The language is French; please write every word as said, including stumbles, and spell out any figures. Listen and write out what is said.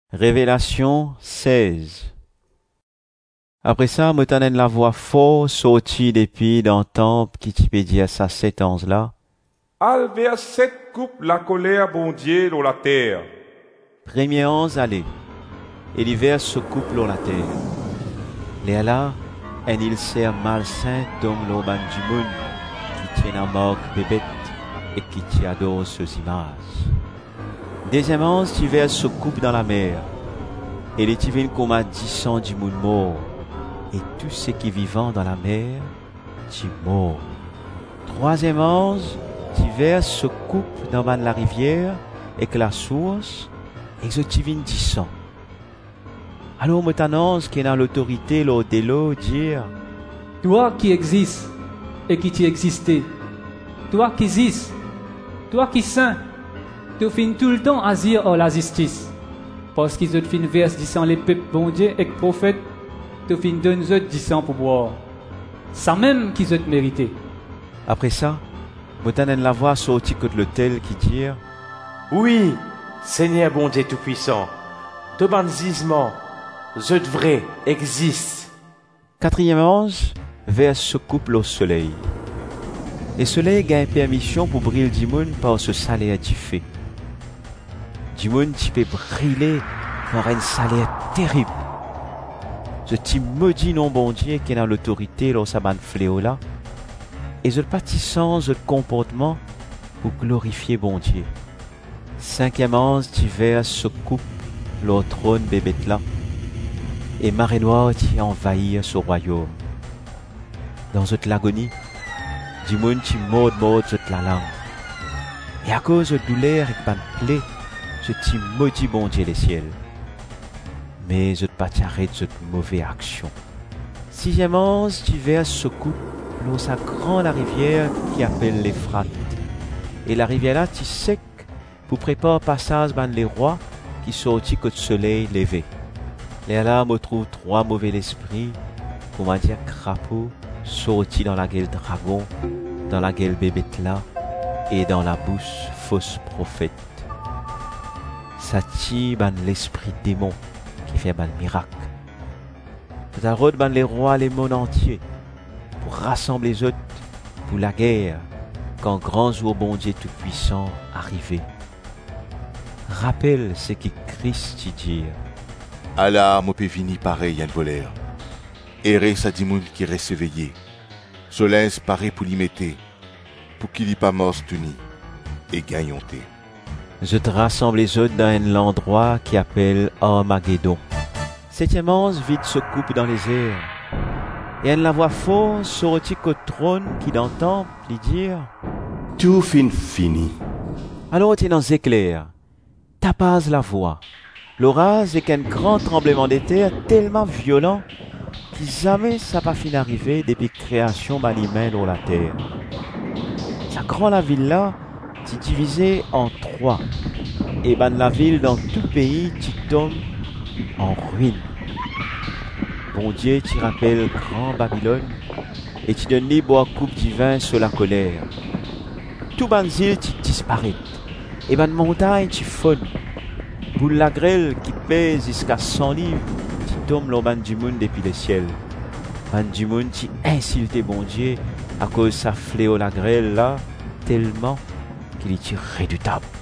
Révélation seize. Après ça, me t'en la voix fort sortie depuis dans le temple qui t'y peut dire ça sept ans là. Al vers sept coupe la colère bon Dieu dans la terre. Premier onze allez. Et l'hiver se coupe dans la terre. Les là, un il sert malsain d'homme l'orban du monde qui tient à marque bébête et qui t'y adore ces images. Deuxième onze, l'hiver se coupe dans la mer. Et les divines comme à dix cents du monde mort. Et tous ceux qui vivent dans la mer, tu mort. Troisième ange, l'hiver se coupe dans la rivière et que la source, et que divine dix cents. Alors, me t'annonce qui est dans l'autorité, l'eau de l'eau, dire, toi qui existes et qui t'y existais, toi qui existes, toi qui saint, tu finis tout le temps à dire oh la justice. Parce qu'ils ont fait une verse disant les peuples bon Dieu et les prophètes, tu finis deux autres disant pour boire. Ça même qu'ils ont mérité. Après ça, me t'annonce la voix sortie que de l'autel qui dit, oui, Seigneur bon Dieu tout-puissant, de banzisement, je vrai existe. Quatrième ange, vers se coupe au soleil. Le soleil gagne permission pour briller du monde par ce salaire du fait. Du monde qui peut briller par un salaire terrible. Ce petit maudit non bon Dieu qui est dans l'autorité dans sa bande fléau là. Et ce pâtissant, ce comportement pour glorifier bon Dieu. Cinquième ange d'hiver se coupe le trône bébête là. Et marée noire qui envahit ce royaume. Dans cette l'agonie, du monde qui mord mord cette la langue. Et à cause de douleur et de plaie, ce petit maudit bon Dieu les ciels. Mais je ne pas arrêter cette mauvaise action. Sixième ange d'hiver se coupe l'eau sa grande rivière qui appelle l'Euphrate. Et la rivière là, tu sec pour préparer passage ban les rois qui sortit que le soleil levé. Les là me trouve trois mauvais esprits, comment dire crapauds, sortis dans la gueule dragon, dans la gueule bébête là, et dans la bouche fausse prophète. Ça tire ban l'esprit démon qui fait ban miracle. Tout à route ban les rois, les mondes entiers, pour rassembler les autres pour la guerre, quand grand jour bon Dieu tout-puissant arrivé. Rappelle ce que Christ dit. Allah m'a peut venir pareil à voleur. Errer sa dimoun qui reste éveillé. Solens paraît pour l'y mettre, pour qu'il y pas mort tuni, et gagnonté. Je te rassemble les autres dans un endroit qui appelle Armageddon. Septième ange vite se coupe dans les airs. Et elle la voix fort sortit qu'au trône qui dans le temple lui dire, tout fin fini. alors tu es dans éclairs, tapase la voix. L'orage est qu'un grand tremblement de terre tellement violent que jamais ça pas fini d'arriver depuis création d'animal dans la terre. Ça grand la ville là, c'est divisé en trois. Et ben la ville dans tout le pays, tu tombes en ruine. Bon Dieu, tu rappelles grand Babylone et tu donnes libre à coupe divin sur la colère. Tout ban île, tu disparais. Et ben montagne, tu fonnes. Pour la grêle qui pèse jusqu'à cent livres, tu tombes le ban du monde depuis le ciel. Ban du monde, tu insultes bon Dieu à cause de sa fléau la grêle là, tellement qu'il est redoutable.